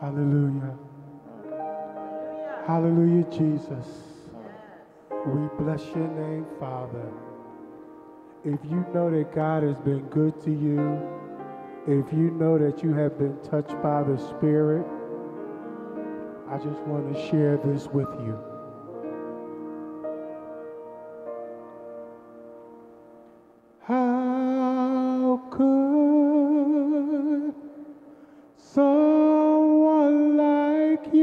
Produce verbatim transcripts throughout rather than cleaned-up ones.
Hallelujah. Hallelujah, Jesus. We bless your name, Father. If you know that God has been good to you, if you know that you have been touched by the Spirit, I just want to share this with you. How could someone like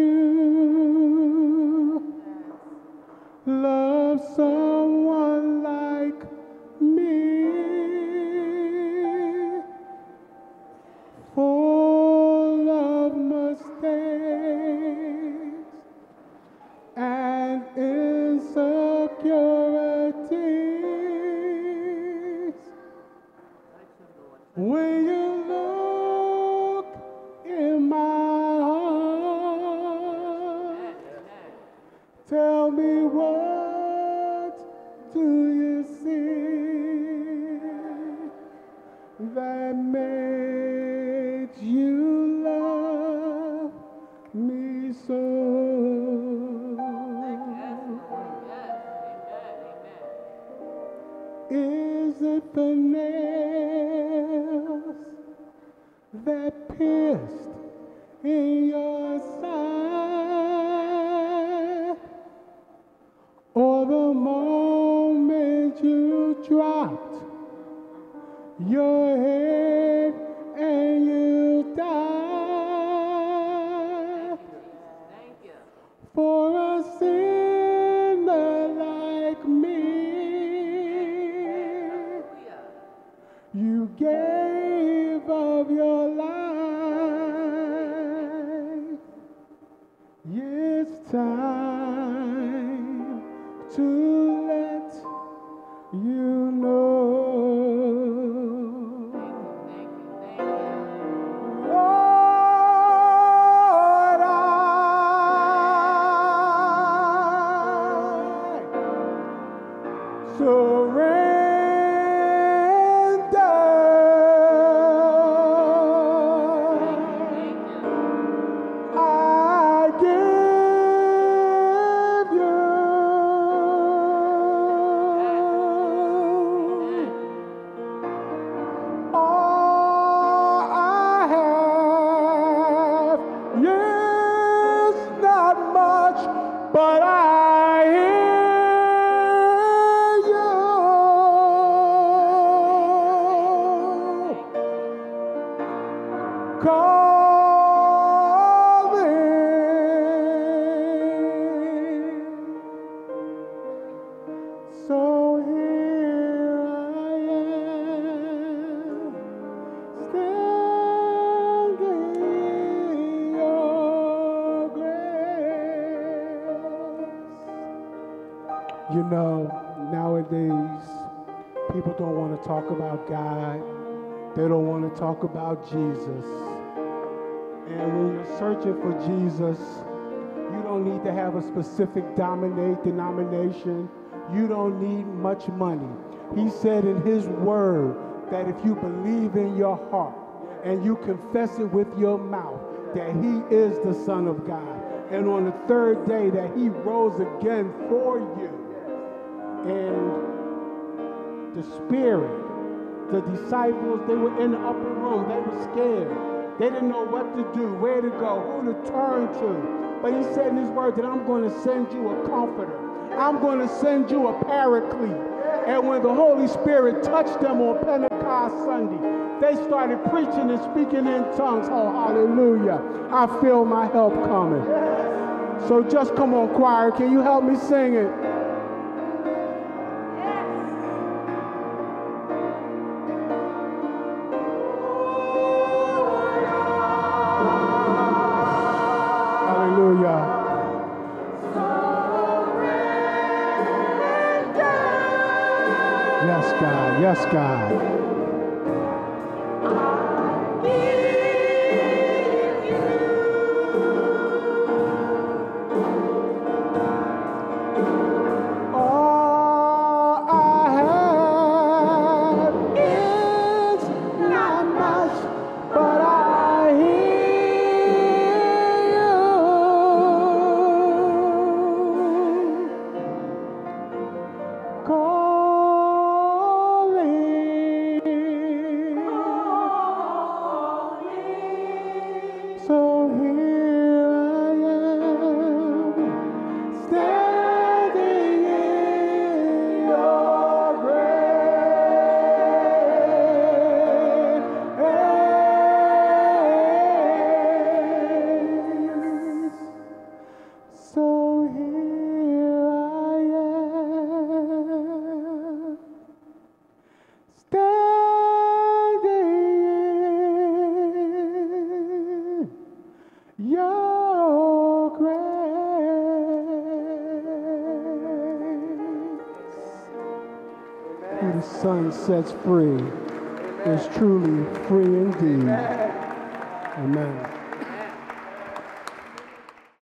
you love someone like me, full of mistakes and insecurities? When you look in my heart, tell me, what do you see that makes you love me so? Is it the nails that pierced in your side, or the moment you dropped your head and you died? Thank you. For a sinner like me, you gave of your life. It's time to let you know. Thank you. Thank you. Lord, I surrender. But I hear you calling. So here I am, standing in your grace. You know, nowadays, people don't want to talk about God. They don't want to talk about Jesus. And when you're searching for Jesus, you don't need to have a specific dominate denomination. You don't need much money. He said in his word that if you believe in your heart and you confess it with your mouth that he is the Son of God, and on the third day that he rose again for you, and the Spirit, the disciples, they were in the upper room. They were scared. They didn't know what to do, where to go, who to turn to. But he said in his word that I'm going to send you a comforter. I'm going to send you a paraclete. And when the Holy Spirit touched them on Pentecost Sunday, they started preaching and speaking in tongues. Oh, hallelujah. I feel my help coming. So just come on, choir. Can you help me sing it? Hallelujah. Yes, God. Yes, God. Son sets free is truly free indeed. Amen.